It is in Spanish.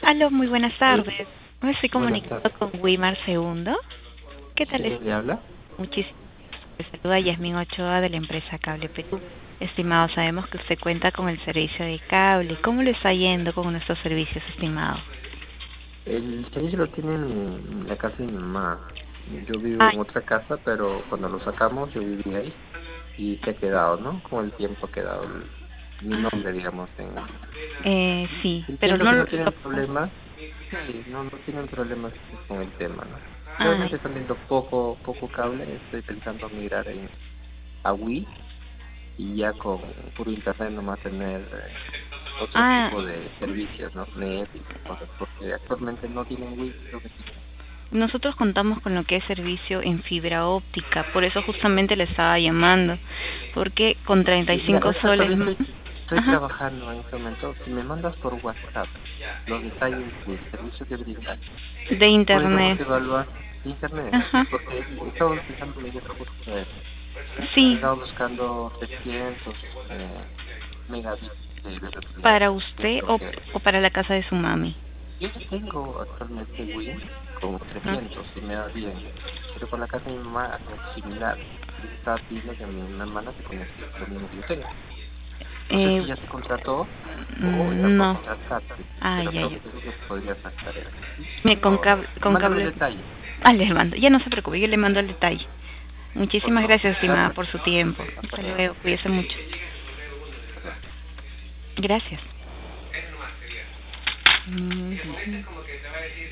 Aló, muy buenas Hola, tardes. Me estoy buenas comunicando tardes. con Wimar Segundo. ¿Qué ¿Sí tal es? quién le habla? Muchísimas gracias. Saluda Yasmín Ochoa de la empresa Cable Perú. Estimado, sabemos que usted cuenta con el servicio de cable. ¿Cómo le está yendo con nuestros servicios, estimado? El servicio lo tiene en la casa de mi mamá. Yo vivo Ah, en otra casa, pero cuando lo sacamos yo vivía ahí y se ha quedado, ¿no? Con el tiempo ha quedado mi ah, nombre, digamos. sí, pero Entiendo no que lo... no tienen problemas. Sí, no tienen problemas con el tema, ¿no? Ah, Realmente están viendo poco cable. Estoy pensando migrar a Wii y ya con puro internet nomás tener otro ah, tipo de servicios, ¿no? Netflix y cosas, porque actualmente no tienen Wii, creo que tienen. nosotros contamos con lo que es servicio en fibra óptica. Por eso justamente le estaba llamando. Porque con Mira, 35 ahorita soles... todavía estoy Ajá. trabajando en este momento. Si me mandas por WhatsApp los detalles del servicio que brindas, De podríamos internet. evaluar internet, Ajá. porque estamos pensando medir justo eso. Sí, Estaba buscando 300 megabits de velocidad, para que es usted lo que o para la casa de su mami. yo ya tengo actualmente Win con Ah, 300 y me va bien, pero con la casa de mi mamá algo similar. Yo estaba pidiendo que mi hermana se conecte lo mismo que yo tengo. No sé eh, si ya se contrató o ya va a no. contratarse, Ay, pero ay, creo que podría sacar eso. ¿Sí? mire, Por favor, con mándame el cable. detalle, Ah, le mando. Ya no se preocupe, yo le mando el detalle. por Muchísimas favor. gracias, estimada, Gracias. por su tiempo. Hasta Hasta luego. luego, cuídese mucho. Hasta luego. Gracias.